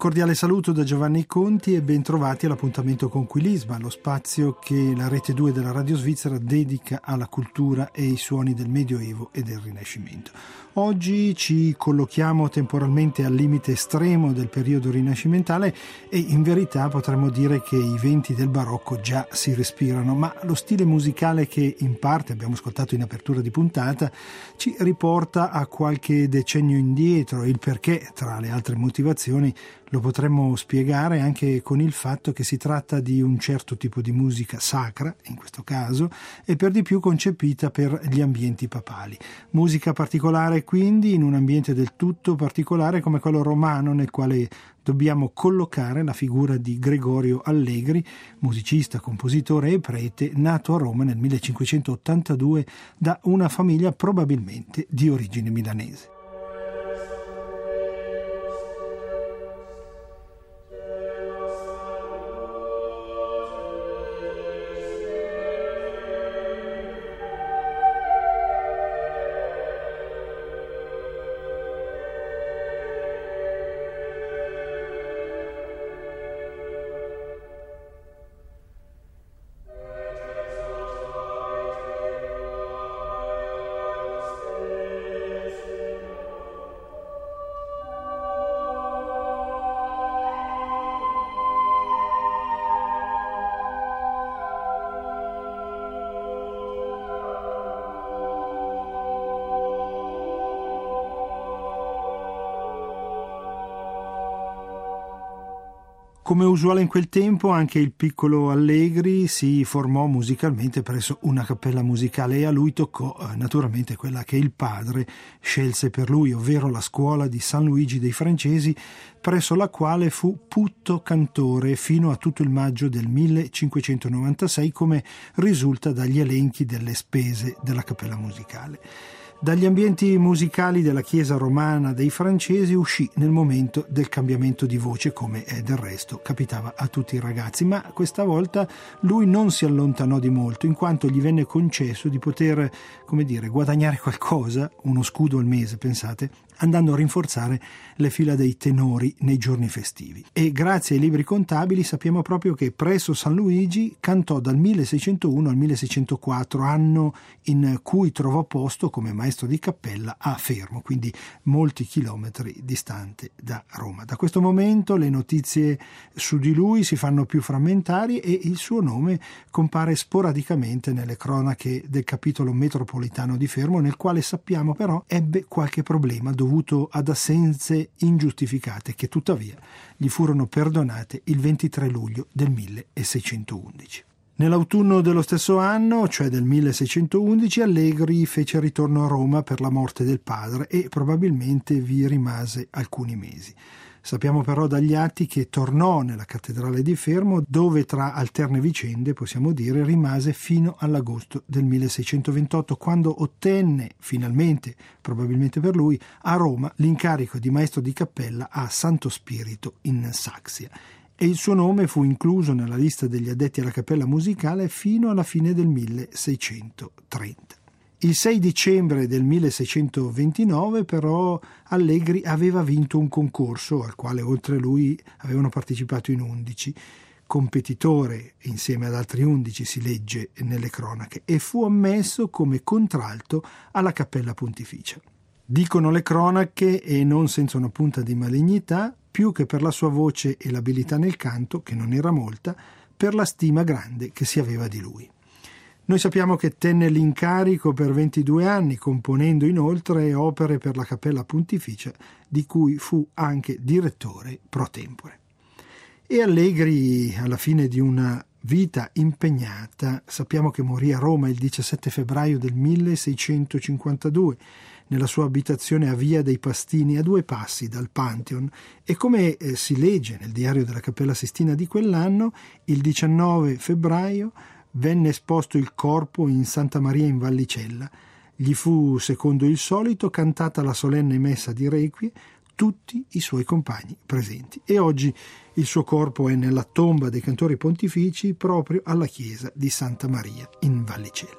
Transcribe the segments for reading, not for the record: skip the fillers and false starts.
cordiale saluto da Giovanni Conti e ben trovati all'appuntamento con Quilisma, lo spazio che la Rete 2 della Radio Svizzera dedica alla cultura e ai suoni del Medioevo e del Rinascimento. Oggi ci collochiamo temporalmente al limite estremo del periodo rinascimentale e in verità potremmo dire che i venti del barocco già si respirano, ma lo stile musicale che in parte abbiamo ascoltato in apertura di puntata ci riporta a qualche decennio indietro e il perché, tra le altre motivazioni, lo potremmo spiegare anche con il fatto che si tratta di un certo tipo di musica sacra, in questo caso, e per di più concepita per gli ambienti papali. Musica particolare quindi in un ambiente del tutto particolare come quello romano, nel quale dobbiamo collocare la figura di Gregorio Allegri, musicista, compositore e prete, nato a Roma nel 1582 da una famiglia probabilmente di origine milanese. Come usuale in quel tempo, anche il piccolo Allegri si formò musicalmente presso una cappella musicale e a lui toccò naturalmente quella che il padre scelse per lui, ovvero la scuola di San Luigi dei Francesi, presso la quale fu putto cantore fino a tutto il maggio del 1596, come risulta dagli elenchi delle spese della cappella musicale. Dagli ambienti musicali della chiesa romana dei Francesi uscì nel momento del cambiamento di voce, come del resto capitava a tutti i ragazzi, ma questa volta lui non si allontanò di molto, in quanto gli venne concesso di poter, guadagnare qualcosa, uno scudo al mese, pensate, andando a rinforzare le fila dei tenori nei giorni festivi. E grazie ai libri contabili sappiamo proprio che presso San Luigi cantò dal 1601 al 1604, anno in cui trovò posto come maestro di cappella a Fermo, quindi molti chilometri distante da Roma. Da questo momento le notizie su di lui si fanno più frammentarie e il suo nome compare sporadicamente nelle cronache del capitolo metropolitano di Fermo, nel quale sappiamo però ebbe qualche problema dovuto ad assenze ingiustificate che tuttavia gli furono perdonate il 23 luglio del 1611. Nell'autunno dello stesso anno, cioè del 1611, Allegri fece ritorno a Roma per la morte del padre e probabilmente vi rimase alcuni mesi. Sappiamo però dagli atti che tornò nella cattedrale di Fermo, dove tra alterne vicende, possiamo dire, rimase fino all'agosto del 1628, quando ottenne finalmente, probabilmente per lui, a Roma l'incarico di maestro di cappella a Santo Spirito in Saxia. E il suo nome fu incluso nella lista degli addetti alla cappella musicale fino alla fine del 1630. Il 6 dicembre del 1629 però Allegri aveva vinto un concorso al quale oltre lui avevano partecipato in 11. Competitore insieme ad altri 11 si legge nelle cronache e fu ammesso come contralto alla cappella pontificia. Dicono le cronache, e non senza una punta di malignità, più che per la sua voce e l'abilità nel canto, che non era molta, per la stima grande che si aveva di lui. Noi sappiamo che tenne l'incarico per 22 anni, componendo inoltre opere per la Cappella Pontificia, di cui fu anche direttore pro tempore. E Allegri, alla fine di una vita impegnata, sappiamo che morì a Roma il 17 febbraio del 1652, nella sua abitazione a Via dei Pastini, a 2 passi dal Pantheon, e come si legge nel diario della Cappella Sistina di quell'anno, il 19 febbraio venne esposto il corpo in Santa Maria in Vallicella. Gli fu, secondo il solito, cantata la solenne messa di requie, tutti i suoi compagni presenti. E oggi il suo corpo è nella tomba dei cantori pontifici proprio alla chiesa di Santa Maria in Vallicella.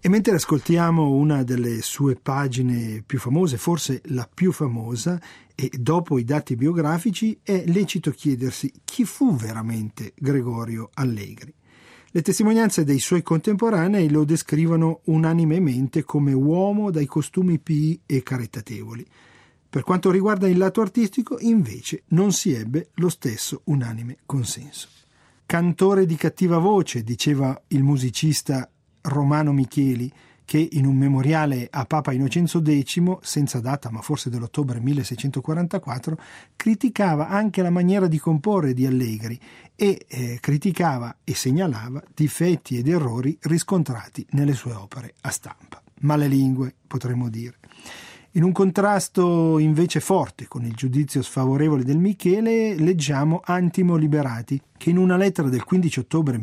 E mentre ascoltiamo una delle sue pagine più famose, forse la più famosa, e dopo i dati biografici, è lecito chiedersi chi fu veramente Gregorio Allegri. Le testimonianze dei suoi contemporanei lo descrivono unanimemente come uomo dai costumi pii e caritatevoli. Per quanto riguarda il lato artistico, invece, non si ebbe lo stesso unanime consenso. Cantore di cattiva voce, diceva il musicista Romano Micheli, che in un memoriale a Papa Innocenzo X, senza data ma forse dell'ottobre 1644, criticava anche la maniera di comporre di Allegri e criticava e segnalava difetti ed errori riscontrati nelle sue opere a stampa. Malelingue, potremmo dire. In un contrasto invece forte con il giudizio sfavorevole del Michele, leggiamo Antimo Liberati, che in una lettera del 15 ottobre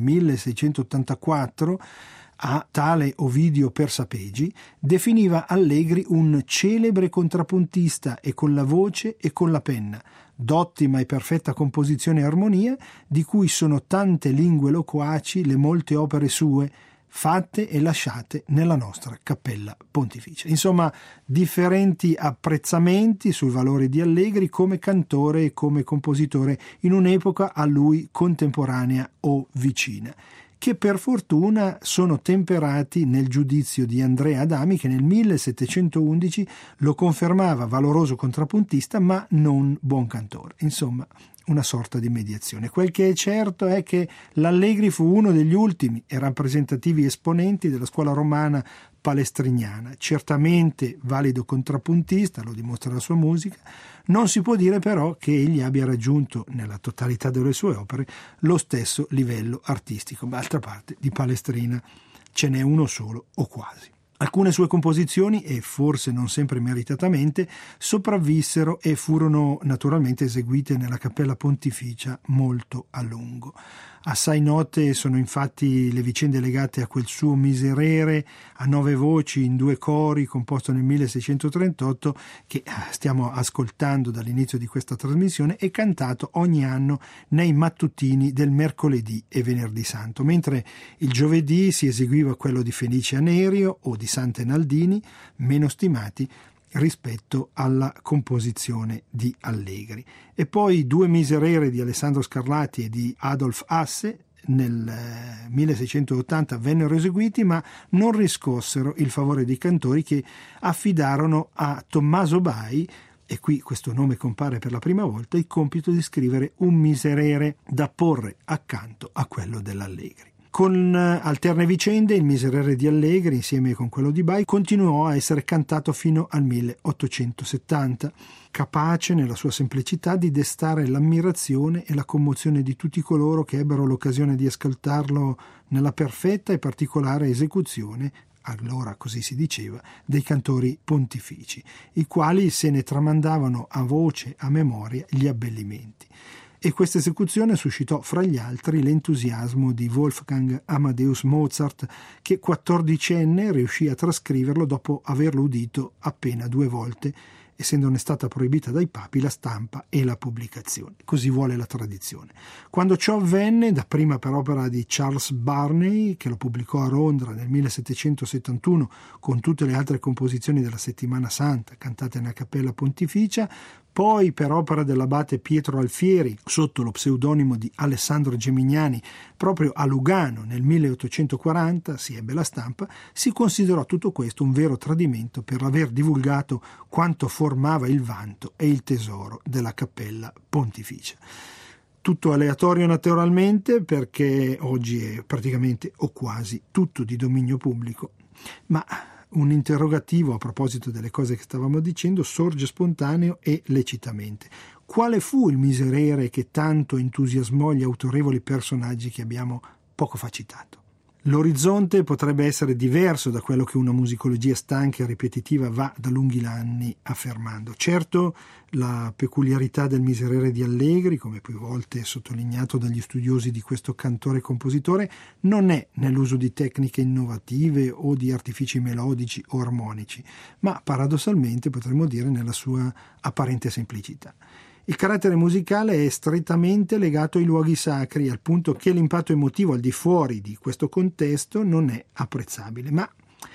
1684 a tale Ovidio Persapegi definiva Allegri un celebre contrappuntista e con la voce e con la penna, d'ottima e perfetta composizione e armonia, di cui sono tante lingue loquaci le molte opere sue, fatte e lasciate nella nostra Cappella Pontificia. Insomma, differenti apprezzamenti sui valori di Allegri come cantore e come compositore in un'epoca a lui contemporanea o vicina, che per fortuna sono temperati nel giudizio di Andrea Adami, che nel 1711 lo confermava valoroso contrappuntista ma non buon cantore. Insomma, una sorta di mediazione. Quel che è certo è che l'Allegri fu uno degli ultimi e rappresentativi esponenti della scuola romana palestriniana, certamente valido contrappuntista, lo dimostra la sua musica. Non si può dire però che egli abbia raggiunto nella totalità delle sue opere lo stesso livello artistico, ma d'altra parte di Palestrina ce n'è uno solo o quasi. Alcune sue composizioni, e forse non sempre meritatamente, sopravvissero e furono naturalmente eseguite nella Cappella Pontificia molto a lungo. Assai note sono infatti le vicende legate a quel suo Miserere a 9 voci in 2 cori composto nel 1638 che stiamo ascoltando dall'inizio di questa trasmissione e cantato ogni anno nei mattutini del mercoledì e venerdì santo, mentre il giovedì si eseguiva quello di Fenice Nerio o di Sante Naldini, meno stimati rispetto alla composizione di Allegri. E poi 2 Miserere di Alessandro Scarlatti e di Adolf Hasse nel 1680 vennero eseguiti, ma non riscossero il favore dei cantori, che affidarono a Tommaso Bai, e qui questo nome compare per la prima volta, il compito di scrivere un Miserere da porre accanto a quello dell'Allegri. Con alterne vicende, il Miserere di Allegri, insieme con quello di Bai, continuò a essere cantato fino al 1870, capace nella sua semplicità di destare l'ammirazione e la commozione di tutti coloro che ebbero l'occasione di ascoltarlo nella perfetta e particolare esecuzione, allora così si diceva, dei cantori pontifici, i quali se ne tramandavano a voce, a memoria, gli abbellimenti. E questa esecuzione suscitò fra gli altri l'entusiasmo di Wolfgang Amadeus Mozart, che 14enne riuscì a trascriverlo dopo averlo udito appena 2 volte, essendone stata proibita dai papi la stampa e la pubblicazione. Così vuole la tradizione. Quando ciò avvenne, dapprima per opera di Charles Burney, che lo pubblicò a Londra nel 1771 con tutte le altre composizioni della Settimana Santa cantate nella Cappella Pontificia, poi per opera dell'abate Pietro Alfieri sotto lo pseudonimo di Alessandro Gemignani proprio a Lugano nel 1840 si ebbe la stampa, si considerò tutto questo un vero tradimento per aver divulgato quanto formava il vanto e il tesoro della Cappella Pontificia. Tutto aleatorio naturalmente, perché oggi è praticamente o quasi tutto di dominio pubblico, ma un interrogativo a proposito delle cose che stavamo dicendo sorge spontaneo e lecitamente. Quale fu il Miserere che tanto entusiasmò gli autorevoli personaggi che abbiamo poco fa citato? L'orizzonte potrebbe essere diverso da quello che una musicologia stanca e ripetitiva va da lunghi anni affermando. Certo, la peculiarità del Miserere di Allegri, come più volte sottolineato dagli studiosi di questo cantore e compositore, non è nell'uso di tecniche innovative o di artifici melodici o armonici, ma paradossalmente potremmo dire nella sua apparente semplicità. Il carattere musicale è strettamente legato ai luoghi sacri, al punto che l'impatto emotivo al di fuori di questo contesto non è apprezzabile, ma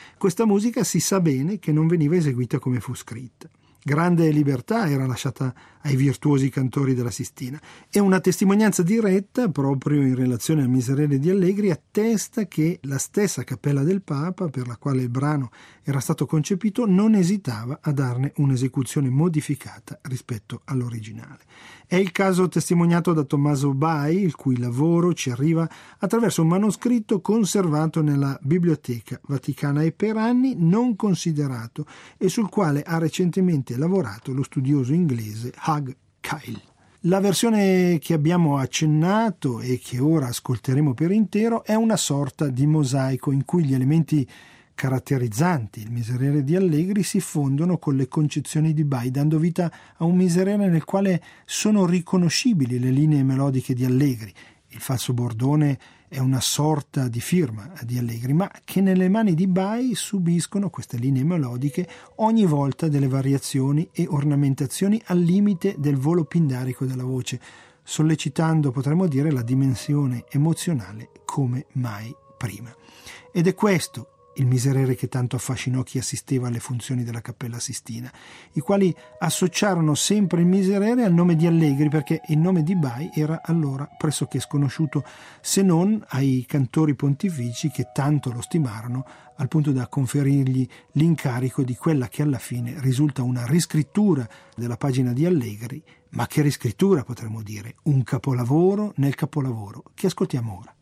Questa musica si sa bene che non veniva eseguita come fu scritta. Grande libertà era lasciata ai virtuosi cantori della Sistina, e una testimonianza diretta proprio in relazione al Miserere di Allegri attesta che la stessa Cappella del Papa, per la quale il brano era stato concepito, non esitava a darne un'esecuzione modificata rispetto all'originale. È il caso testimoniato da Tommaso Bai, il cui lavoro ci arriva attraverso un manoscritto conservato nella Biblioteca Vaticana e per anni non considerato, e sul quale ha recentemente lavorato lo studioso inglese Hugh Kyle. La versione che abbiamo accennato e che ora ascolteremo per intero è una sorta di mosaico in cui gli elementi caratterizzanti il Miserere di Allegri si fondono con le concezioni di Bai, dando vita a un Miserere nel quale sono riconoscibili le linee melodiche di Allegri. Il falso bordone è una sorta di firma di Allegri, ma che nelle mani di Bai subiscono queste linee melodiche ogni volta delle variazioni e ornamentazioni al limite del volo pindarico della voce, sollecitando, potremmo dire, la dimensione emozionale come mai prima. Ed è questo il Miserere che tanto affascinò chi assisteva alle funzioni della Cappella Sistina, i quali associarono sempre il Miserere al nome di Allegri, perché il nome di Bai era allora pressoché sconosciuto, se non ai cantori pontifici che tanto lo stimarono al punto da conferirgli l'incarico di quella che alla fine risulta una riscrittura della pagina di Allegri, ma che riscrittura, potremmo dire, un capolavoro nel capolavoro che ascoltiamo ora.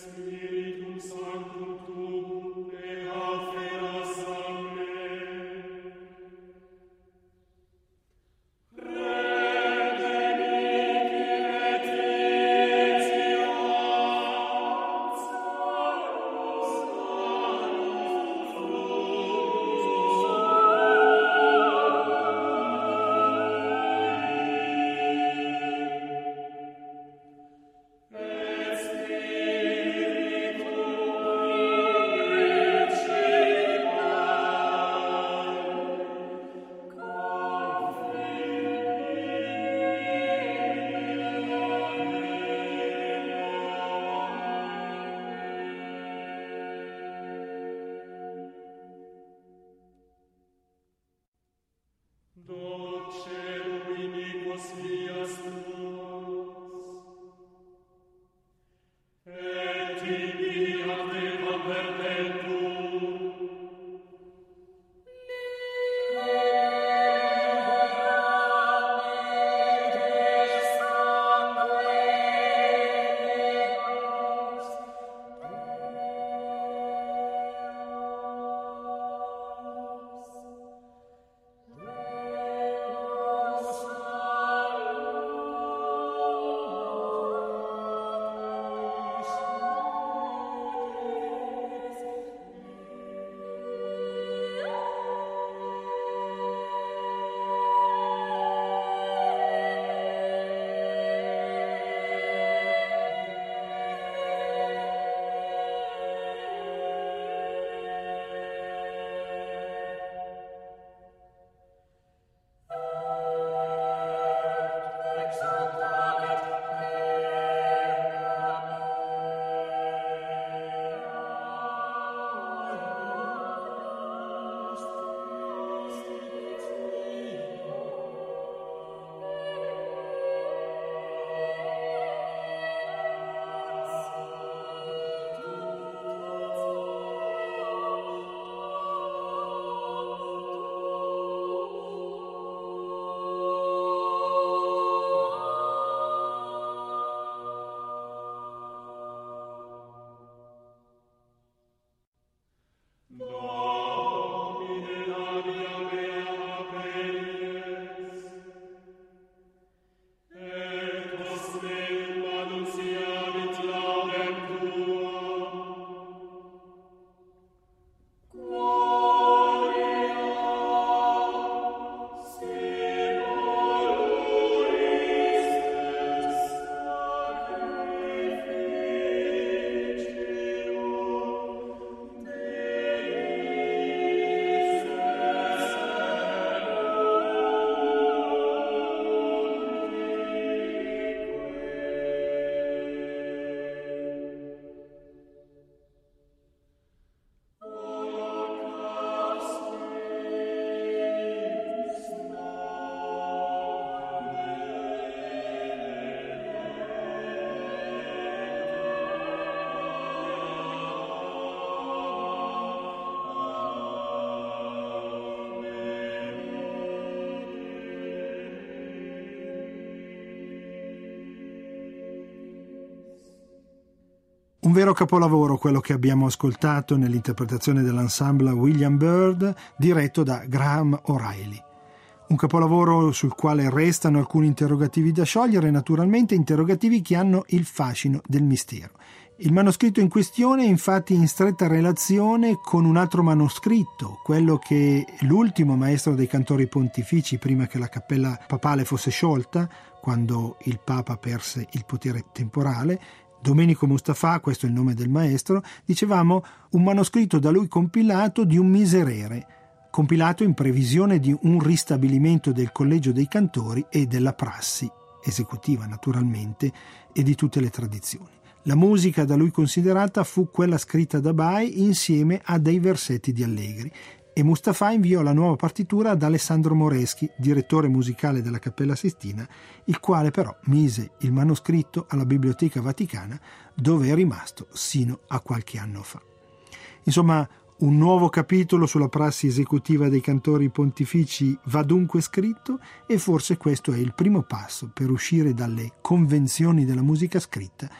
Un vero capolavoro quello che abbiamo ascoltato nell'interpretazione dell'ensemble William Byrd diretto da Graham O'Reilly. Un capolavoro sul quale restano alcuni interrogativi da sciogliere, naturalmente interrogativi che hanno il fascino del mistero. Il manoscritto in questione è infatti in stretta relazione con un altro manoscritto, quello che l'ultimo maestro dei cantori pontifici prima che la cappella papale fosse sciolta, quando il Papa perse il potere temporale, Domenico Mustafà, questo è il nome del maestro, dicevamo un manoscritto da lui compilato di un miserere, compilato in previsione di un ristabilimento del collegio dei cantori e della prassi esecutiva naturalmente e di tutte le tradizioni. La musica da lui considerata fu quella scritta da Bai insieme a dei versetti di Allegri e Mustafà inviò la nuova partitura ad Alessandro Moreschi, direttore musicale della Cappella Sistina, il quale però mise il manoscritto alla Biblioteca Vaticana, dove è rimasto sino a qualche anno fa. Insomma, un nuovo capitolo sulla prassi esecutiva dei cantori pontifici va dunque scritto e forse questo è il primo passo per uscire dalle convenzioni della musica scritta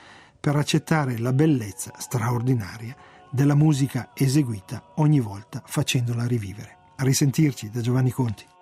per accettare la bellezza straordinaria della musica eseguita ogni volta facendola rivivere. A risentirci da Giovanni Conti.